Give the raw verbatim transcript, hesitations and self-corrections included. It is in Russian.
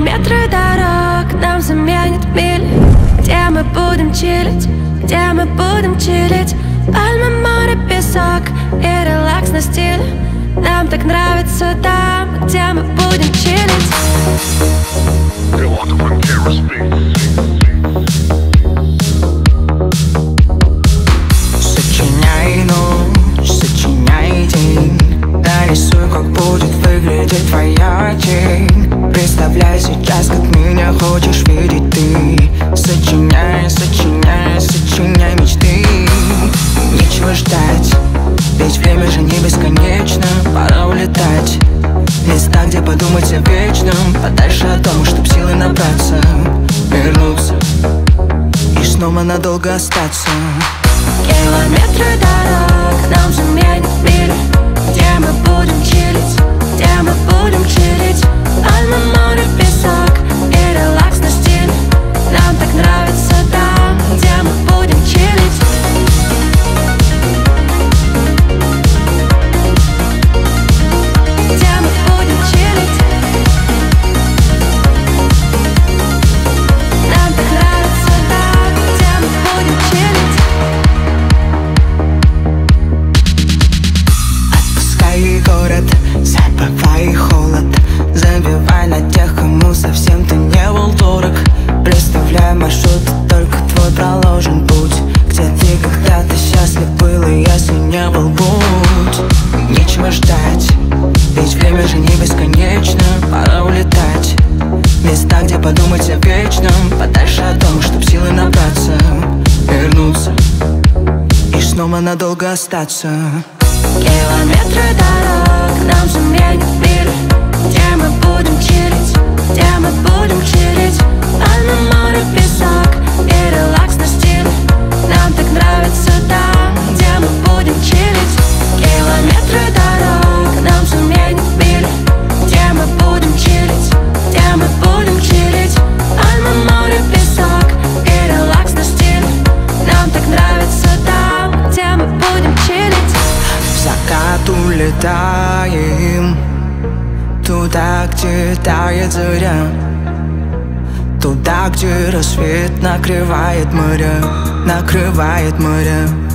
Километры дорог нам заменят мили. Где мы будем чилить, где мы будем чилить. Пальмы, море, песок и релакс на стиле. Нам так нравится там, где мы будем чилить. Сочиняй ночь, сочиняй день. Нарисуй, как будет выглядеть твоя тень. Представляй сейчас, как меня хочешь видеть ты. Сочиняй, сочиняй, сочиняй мечты. Нечего ждать, ведь время же не бесконечно. Пора улетать в места, где подумать о вечном. Подальше от дома, чтоб силы набраться, вернуться и снова надолго остаться. Километры дорог нам заменят мили. Где мы будем чилить, где мы будем чилить. Пальмы, море, песок и релакс на стиле. Нам так нравится там, где мы будем чилить. Где мы будем чилить. Нам так нравится там, где мы будем чилить. Отпускай город, забывай холод. Забивай на тех, кому совсем ты не был дорог. Представляй маршрут, только твой проложен путь. Где ты когда-то счастлив был, и если не был, будь. Нечего ждать, ведь время же не бесконечно. Пора улетать в места, где подумать о вечном. Подальше от дома, чтоб силы набраться, вернуться и снова надолго остаться. Километры дорог нам заменят мили. Где мы будем чилить, где мы будем чилить. Пальмы, море, песок и релакс на стиле. Нам так нравится там, где мы будем чилить. Километры дорог нам заменят мили. Где мы будем чилить, где мы будем чилить. Пальмы, море, песок и релакс на стиле. Нам так нравится там, где мы будем чилить. В закат улетаем туда, где тает заря. Туда, где рассвет накрывает моря, накрывает моря.